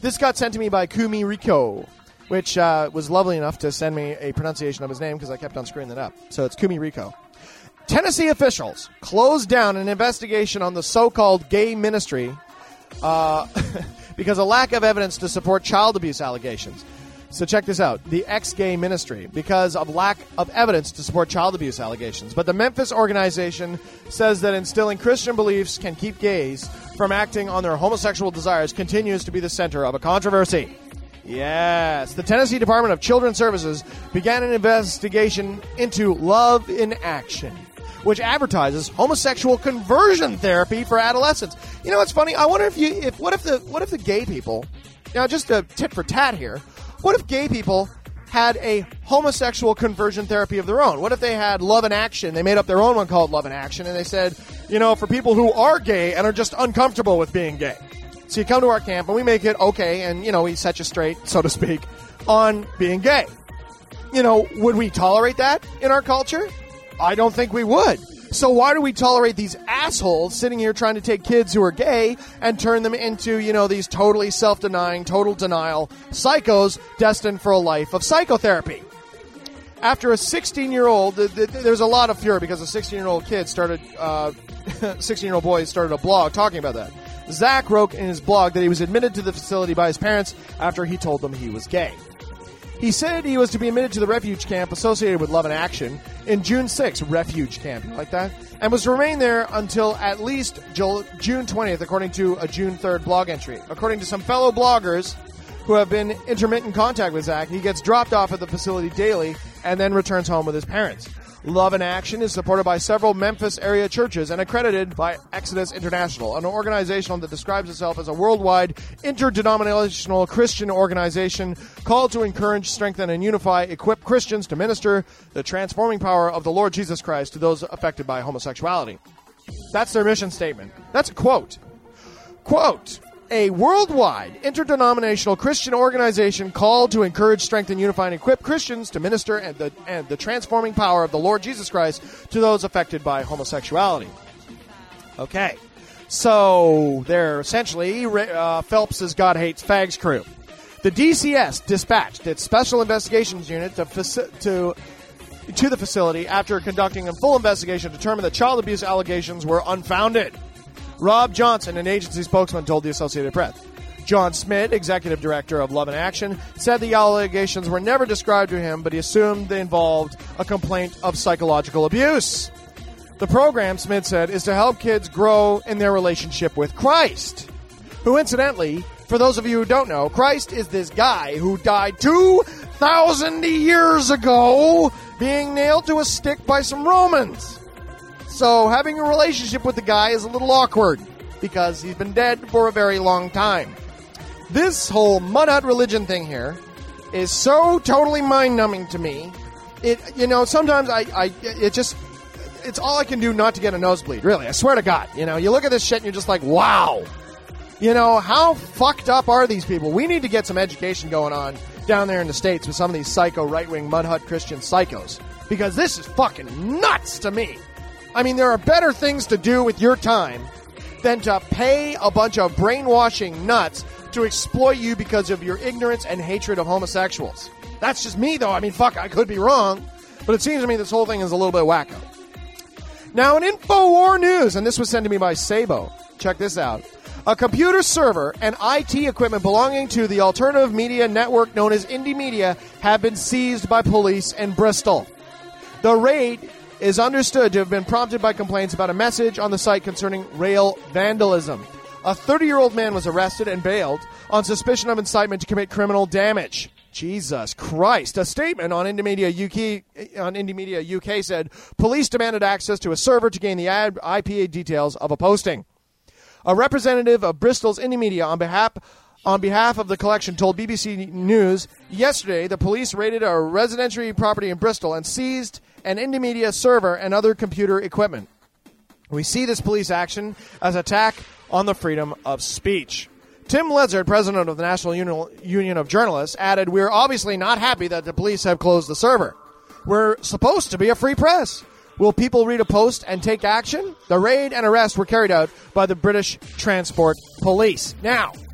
This got sent to me by Kumi Riko, which was lovely enough to send me a pronunciation of his name because I kept on screwing that up. So it's Kumi Riko. Tennessee officials closed down an investigation on the so-called gay ministry because of lack of evidence to support child abuse allegations. So check this out. The ex-gay ministry, because of lack of evidence to support child abuse allegations. But the Memphis organization says that instilling Christian beliefs can keep gays from acting on their homosexual desires continues to be the center of a controversy. Yes, the Tennessee Department of Children's Services began an investigation into Love in Action, which advertises homosexual conversion therapy for adolescents. You know what's funny? I wonder what if the gay people, now just a tit for tat here, what if gay people had a homosexual conversion therapy of their own? What if they had Love in Action? They made up their own one called Love in Action, and they said, for people who are gay and are just uncomfortable with being gay. So you come to our camp, and we make it okay, and, we set you straight, so to speak, on being gay. Would we tolerate that in our culture? I don't think we would. So why do we tolerate these assholes sitting here trying to take kids who are gay and turn them into, these totally self-denying, total denial psychos destined for a life of psychotherapy? After a 16-year-old, there's a lot of fury because a 16-year-old kid started, 16-year-old boy started a blog talking about that. Zach wrote in his blog that he was admitted to the facility by his parents after he told them he was gay. He said he was to be admitted to the refuge camp associated with Love in Action in June 6th, refuge camp, like that, and was to remain there until at least June 20th, according to a June 3rd blog entry. According to some fellow bloggers who have been in intermittent contact with Zach, he gets dropped off at the facility daily and then returns home with his parents. Love in Action is supported by several Memphis area churches and accredited by Exodus International, an organization that describes itself as a worldwide interdenominational Christian organization called to encourage, strengthen, and unify, equip Christians to minister the transforming power of the Lord Jesus Christ to those affected by homosexuality. That's their mission statement. That's a quote. Quote, a worldwide interdenominational Christian organization called to encourage, strengthen, unify, and equip Christians to minister and the transforming power of the Lord Jesus Christ to those affected by homosexuality. Okay, so they're essentially Phelps's God Hates Fags crew. The DCS dispatched its Special Investigations Unit to the facility after conducting a full investigation determined that child abuse allegations were unfounded. Rob Johnson, an agency spokesman, told the Associated Press. John Smith, executive director of Love in Action, said the allegations were never described to him, but he assumed they involved a complaint of psychological abuse. The program, Smith said, is to help kids grow in their relationship with Christ, who, incidentally, for those of you who don't know, Christ is this guy who died 2,000 years ago being nailed to a stick by some Romans. So having a relationship with the guy is a little awkward because he's been dead for a very long time. This whole mud hut religion thing here is so totally mind-numbing to me. Sometimes it's all I can do not to get a nosebleed, really. I swear to God. You look at this shit and you're just like, wow. How fucked up are these people? We need to get some education going on down there in the States with some of these psycho right-wing mud hut Christian psychos. Because this is fucking nuts to me. I mean, there are better things to do with your time than to pay a bunch of brainwashing nuts to exploit you because of your ignorance and hatred of homosexuals. That's just me, though. I mean, fuck, I could be wrong. But it seems to me this whole thing is a little bit wacko. Now, in InfoWar News, and this was sent to me by Sabo. Check this out. A computer server and IT equipment belonging to the alternative media network known as Indie Media have been seized by police in Bristol. The raid is understood to have been prompted by complaints about a message on the site concerning rail vandalism. A 30-year-old man was arrested and bailed on suspicion of incitement to commit criminal damage. Jesus Christ. A statement on Indie Media UK said police demanded access to a server to gain the IP details of a posting. A representative of Bristol's Indie Media on behalf of the collection told BBC News yesterday the police raided a residential property in Bristol and seized an Indie Media server and other computer equipment. We see this police action as an attack on the freedom of speech. Tim Lezard, president of the National Union of Journalists, added, "We're obviously not happy that the police have closed the server. We're supposed to be a free press. Will people read a post and take action?" The raid and arrest were carried out by the British Transport Police. Now,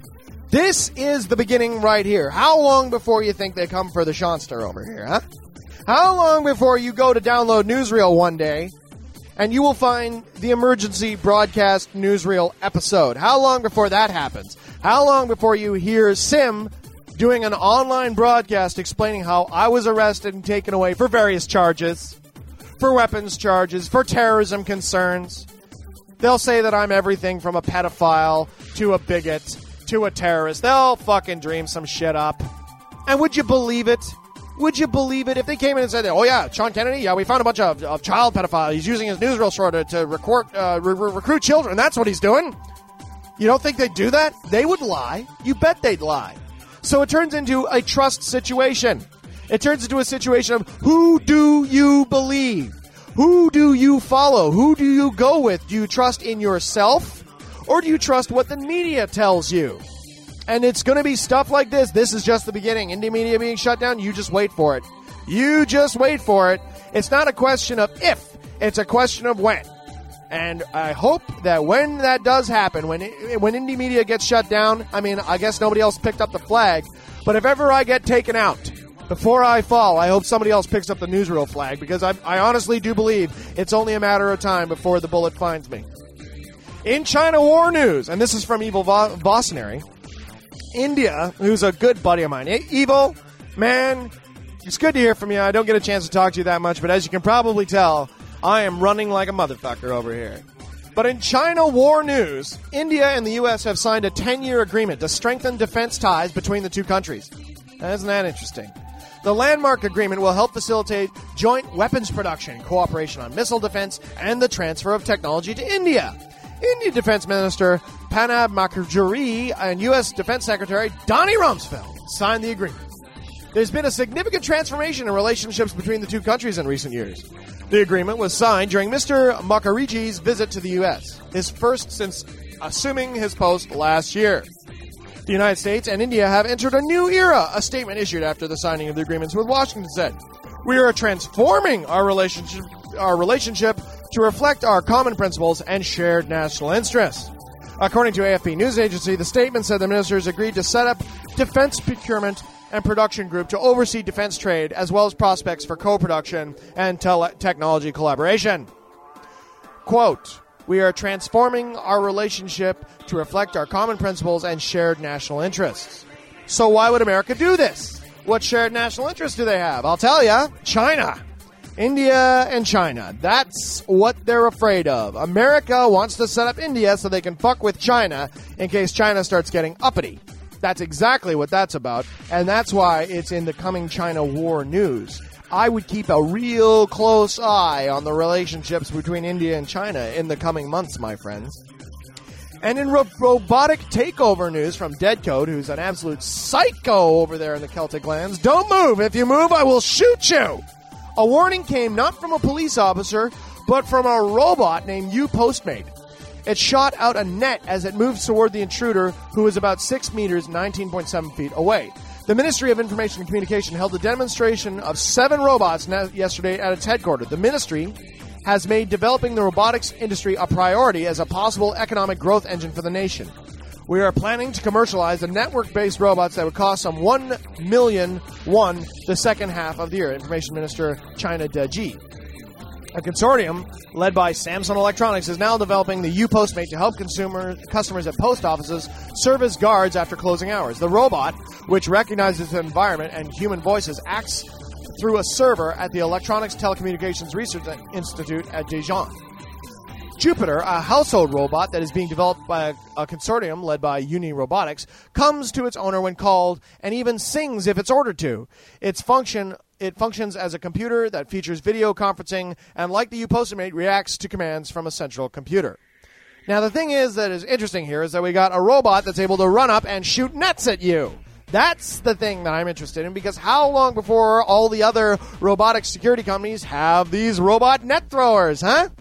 This is the beginning right here. How long before you think they come for the Seanster over here, huh? How long before you go to download newsreel one day and you will find the emergency broadcast newsreel episode? How long before that happens? How long before you hear Sim doing an online broadcast explaining how I was arrested and taken away for various charges, for weapons charges, for terrorism concerns? They'll say that I'm everything from a pedophile to a bigot to a terrorist. They'll fucking dream some shit up. And would you believe it? Would you believe it if they came in and said, oh yeah, Sean Kennedy, yeah, we found a bunch of child pedophiles. He's using his newsreel show to recruit children. That's what he's doing. You don't think they'd do that? They would lie. You bet they'd lie. So it turns into a trust situation. It turns into a situation of who do you believe? Who do you follow? Who do you go with? Do you trust in yourself? Or do you trust what the media tells you? And it's going to be stuff like this. This is just the beginning. Indie media being shut down, you just wait for it. You just wait for it. It's not a question of if, it's a question of when. And I hope that when that does happen, when indie media gets shut down, I mean, I guess nobody else picked up the flag, but if ever I get taken out, before I fall, I hope somebody else picks up the newsreel flag, because I honestly do believe it's only a matter of time before the bullet finds me. In China war news, and this is from Evil Vossnary, India, who's a good buddy of mine. Evil, man, it's good to hear from you. I don't get a chance to talk to you that much, but as you can probably tell, I am running like a motherfucker over here. But in China war news, India and the U.S. have signed a 10-year agreement to strengthen defense ties between the two countries. Isn't that interesting? The landmark agreement will help facilitate joint weapons production, cooperation on missile defense, and the transfer of technology to India. Indian Defense Minister Pranab Mukherjee and U.S. Defense Secretary Donnie Rumsfeld signed the agreement. There's been a significant transformation in relationships between the two countries in recent years. The agreement was signed during Mr. Mukherjee's visit to the U.S., his first since assuming his post last year. The United States and India have entered a new era, a statement issued after the signing of the agreements with Washington said. We are transforming our relationship to reflect our common principles and shared national interests. According to AFP News Agency, the statement said the ministers agreed to set up defense procurement and production group to oversee defense trade, as well as prospects for co-production and technology collaboration. Quote, we are transforming our relationship to reflect our common principles and shared national interests. So why would America do this? What shared national interests do they have? I'll tell you, China. India and China. That's what they're afraid of. America wants to set up India so they can fuck with China in case China starts getting uppity. That's exactly what that's about, and that's why it's in the coming China war news. I would keep a real close eye on the relationships between India and China in the coming months, my friends. And in robotic takeover news from Deadcode, who's an absolute psycho over there in the Celtic lands, don't move. If you move, I will shoot you. A warning came not from a police officer, but from a robot named U-Postmate. It shot out a net as it moved toward the intruder, who was about 6 meters, 19.7 feet away. The Ministry of Information and Communication held a demonstration of 7 robots yesterday at its headquarters. The ministry has made developing the robotics industry a priority as a possible economic growth engine for the nation. We are planning to commercialize the network-based robots that would cost some 1 million won the second half of the year, Information Minister China Deji. A consortium led by Samsung Electronics is now developing the U-Postmate to help customers at post offices serve as guards after closing hours. The robot, which recognizes the environment and human voices, acts through a server at the Electronics Telecommunications Research Institute at Dijon. Jupiter, a household robot that is being developed by a consortium led by Uni Robotics, comes to its owner when called and even sings if it's ordered to. It functions as a computer that features video conferencing and, like the U-Postmate, reacts to commands from a central computer. Now, the thing that is interesting here is that we got a robot that's able to run up and shoot nets at you. That's the thing that I'm interested in, because how long before all the other robotic security companies have these robot net throwers, huh?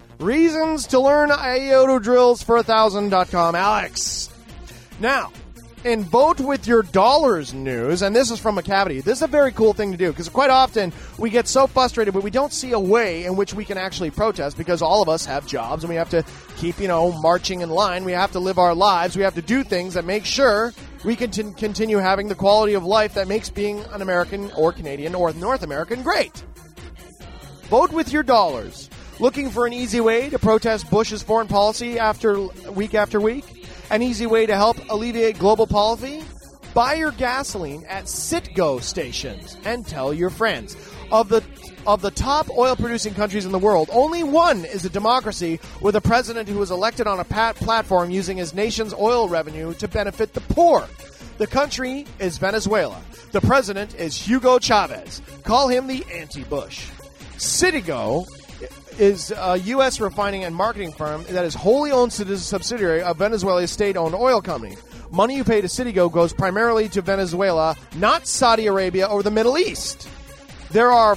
Reasons to learn IOTA drills for 1,000.com, Alex. Now, in Vote With Your Dollars news, and this is from McCavity, this is a very cool thing to do, because quite often we get so frustrated, but we don't see a way in which we can actually protest, because all of us have jobs, and we have to keep, marching in line. We have to live our lives. We have to do things that make sure we can continue having the quality of life that makes being an American or Canadian or North American great. Vote with your dollars. Looking for an easy way to protest Bush's foreign policy after week? An easy way to help alleviate global poverty? Buy your gasoline at Citgo stations and tell your friends. Of the top oil-producing countries in the world, only one is a democracy with a president who was elected on a platform using his nation's oil revenue to benefit the poor. The country is Venezuela. The president is Hugo Chavez. Call him the anti-Bush. Citgo is a U.S. refining and marketing firm that is wholly owned subsidiary of Venezuela's state-owned oil company. Money you pay to Citgo goes primarily to Venezuela, not Saudi Arabia or the Middle East. There are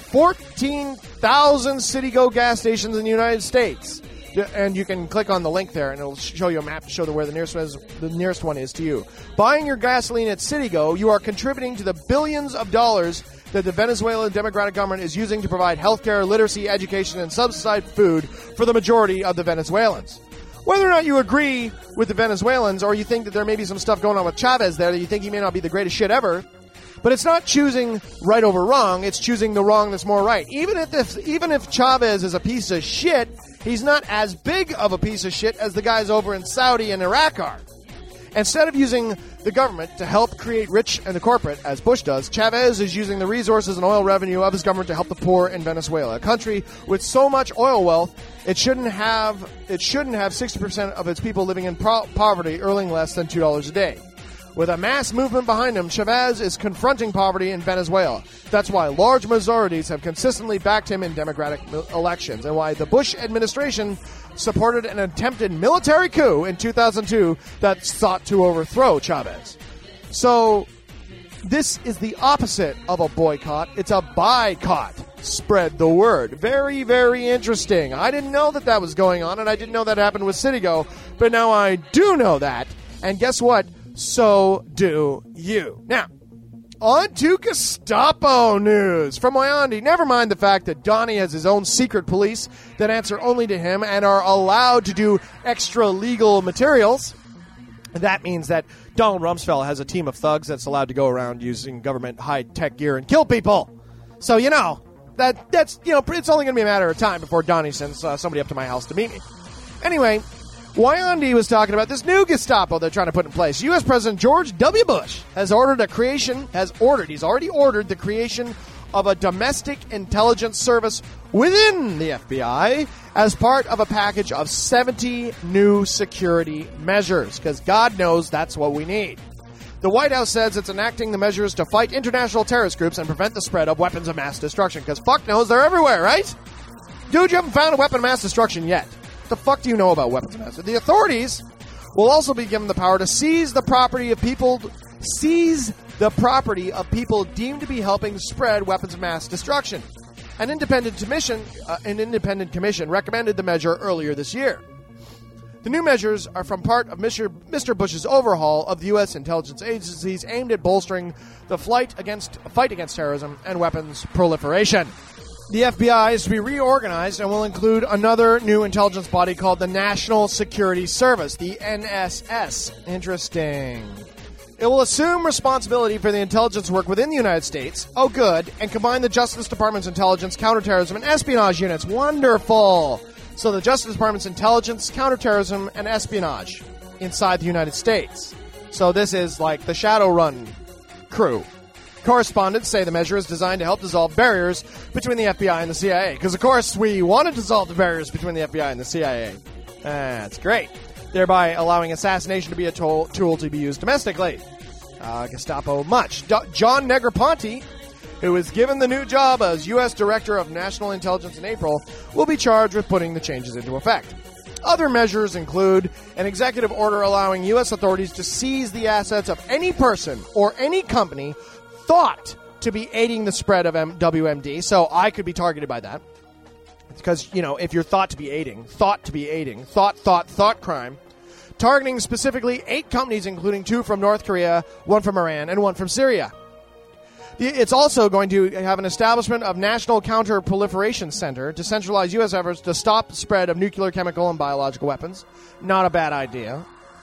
14,000 Citgo gas stations in the United States. And you can click on the link there, and it'll show you a map to show where the nearest one is to you. Buying your gasoline at Citgo, you are contributing to the billions of dollars that the Venezuelan Democratic government is using to provide healthcare, literacy, education, and subsidized food for the majority of the Venezuelans. Whether or not you agree with the Venezuelans or you think that there may be some stuff going on with Chavez there that you think he may not be the greatest shit ever, but it's not choosing right over wrong, it's choosing the wrong that's more right. Even if Chavez is a piece of shit, he's not as big of a piece of shit as the guys over in Saudi and Iraq are. Instead of using the government to help create rich and the corporate, as Bush does, Chavez is using the resources and oil revenue of his government to help the poor in Venezuela, a country with so much oil wealth it shouldn't have 60% of its people living in poverty, earning less than $2 a day. With a mass movement behind him, Chavez is confronting poverty in Venezuela. That's why large majorities have consistently backed him in democratic elections, and why the Bush administration supported an attempted military coup in 2002 that sought to overthrow Chavez. So, this is the opposite of a boycott. It's a boycott. Spread the word. Very, very interesting. I didn't know that was going on, and I didn't know that happened with Citgo, but now I do know that. And guess what? So do you. Now, on to Gestapo news from Wyoming. Never mind the fact that Donnie has his own secret police that answer only to him and are allowed to do extra legal materials. That means that Donald Rumsfeld has a team of thugs that's allowed to go around using government high-tech gear and kill people. So, that's it's only going to be a matter of time before Donnie sends somebody up to my house to meet me. Anyway, Wyoming was talking about this new Gestapo they're trying to put in place. U.S. President George W. Bush he's already ordered the creation of a domestic intelligence service within the FBI as part of a package of 70 new security measures, because God knows that's what we need. The White House says it's enacting the measures to fight international terrorist groups and prevent the spread of weapons of mass destruction, because fuck knows they're everywhere, right? Dude, you haven't found a weapon of mass destruction yet. The fuck do you know about weapons of mass? The authorities will also be given the power to seize the property of people deemed to be helping spread weapons of mass destruction. An independent commission recommended the measure earlier this year. The new measures are from part of Mr. Bush's overhaul of the U.S. intelligence agencies aimed at bolstering the fight against terrorism and weapons proliferation. The FBI is to be reorganized and will include another new intelligence body called the National Security Service, the NSS. Interesting. It will assume responsibility for the intelligence work within the United States. Oh, good. And combine the Justice Department's intelligence, counterterrorism, and espionage units. Wonderful. So the Justice Department's intelligence, counterterrorism, and espionage inside the United States. So this is like the Shadowrun crew. Correspondents say the measure is designed to help dissolve barriers between the FBI and the CIA. Because, of course, we want to dissolve the barriers between the FBI and the CIA. That's great. Thereby allowing assassination to be a tool to be used domestically. Gestapo much. John Negroponte, who was given the new job as U.S. Director of National Intelligence in April, will be charged with putting the changes into effect. Other measures include an executive order allowing U.S. authorities to seize the assets of any person or any company thought to be aiding the spread of WMD, so I could be targeted by that. Because, if you're thought crime, targeting specifically 8 companies, including 2 from North Korea, 1 from Iran, and 1 from Syria. It's also going to have an establishment of National Counter-Proliferation Center to centralize U.S. efforts to stop the spread of nuclear, chemical, and biological weapons. Not a bad idea.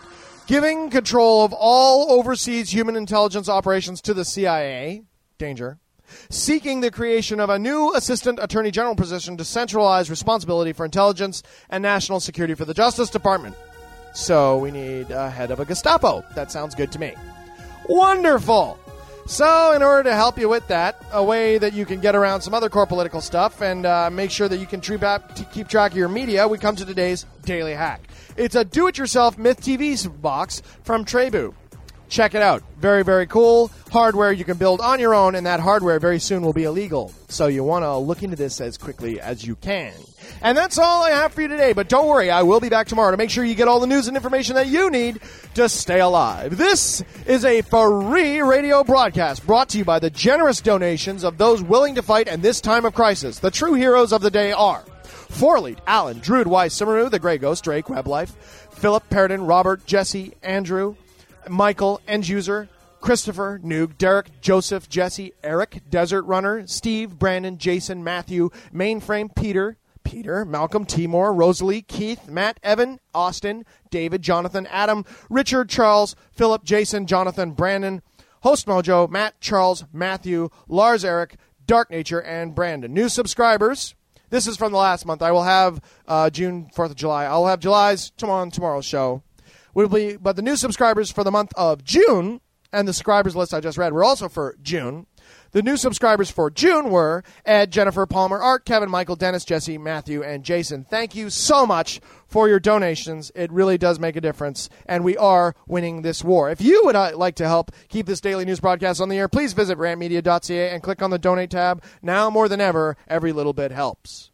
giving control of all overseas human intelligence operations to the CIA, danger, seeking the creation of a new Assistant Attorney General position to centralize responsibility for intelligence and national security for the Justice Department. So we need a head of a Gestapo. That sounds good to me. Wonderful! So in order to help you with that, a way that you can get around some other core political stuff and make sure that you can keep track of your media, we come to today's Daily Hack. It's a do-it-yourself Myth TV box from Trebu. Check it out. Very, very cool. Hardware you can build on your own, and that hardware very soon will be illegal. So you want to look into this as quickly as you can. And that's all I have for you today. But don't worry, I will be back tomorrow to make sure you get all the news and information that you need to stay alive. This is a free radio broadcast brought to you by the generous donations of those willing to fight in this time of crisis. The true heroes of the day are Forleet, Alan, Druid, Weiss, Simaru, The Grey Ghost, Drake, Weblife, Philip, Perrodin, Robert, Jesse, Andrew, Michael, End User, Christopher, Noog, Derek, Joseph, Jesse, Eric, Desert Runner, Steve, Brandon, Jason, Matthew, Mainframe, Peter, Malcolm, Timor, Rosalie, Keith, Matt, Evan, Austin, David, Jonathan, Adam, Richard, Charles, Philip, Jason, Jonathan, Brandon, Host Mojo, Matt, Charles, Matthew, Lars, Eric, Dark Nature, and Brandon. New subscribers. This is from the last month. I will have June, 4th of July. I'll have July's tomorrow's show. But the new subscribers for the month of June, and the subscribers list I just read were also for June. The new subscribers for June were Ed, Jennifer, Palmer, Art, Kevin, Michael, Dennis, Jesse, Matthew, and Jason. Thank you so much for your donations. It really does make a difference, and we are winning this war. If you would like to help keep this daily news broadcast on the air, please visit rantmedia.ca and click on the donate tab. Now more than ever, every little bit helps.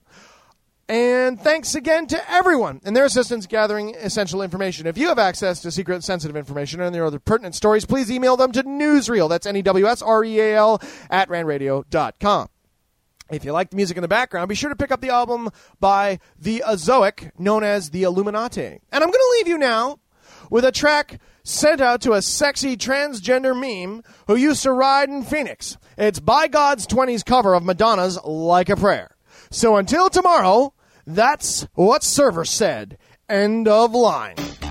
And thanks again to everyone and their assistance gathering essential information. If you have access to secret sensitive information and there are other pertinent stories, please email them to newsreel. That's NEWSREAL @randradio.com. If you like the music in the background, be sure to pick up the album by the Azoic, known as the Illuminati. And I'm going to leave you now with a track sent out to a sexy transgender meme who used to ride in Phoenix. It's By God's 20s cover of Madonna's Like a Prayer. So until tomorrow, that's what Server said. End of line.